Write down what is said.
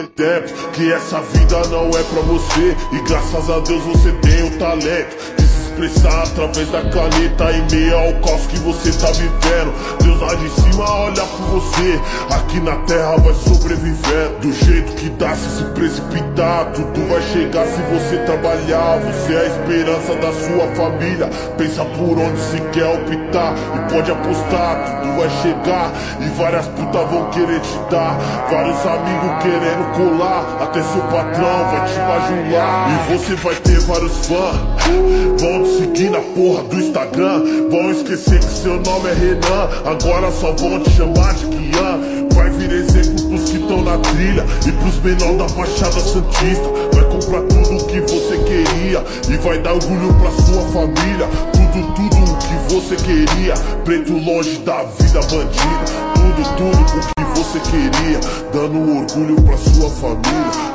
tempo que essa vida não é pra você, e graças a Deus você tem o talento de se expressar através da caneta em meio ao caos que você tá vivendo. Deus lá de cima olha por você, aqui na terra vai sobrevivendo. Do jeito que dá, se precipitar, tudo vai chegar se você trabalhar. Você é a esperança da sua família, pensa por onde se quer optar, e pode apostar, tudo vai chegar. E várias putas vão querer te dar, vários amigos querendo colar, até seu patrão vai te bajular. E você vai ter vários fãs, vão te seguir na porra do Instagram, vão esquecer que seu nome é Renan, agora só vão te chamar de Kian. Vai vir exemplo pros que estão na trilha e pros menor da Baixada Santista. Vai comprar tudo o que você queria e vai dar orgulho pra sua família. Tudo o que você queria, preto longe da vida bandida. Tudo o que você queria, dando orgulho pra sua família.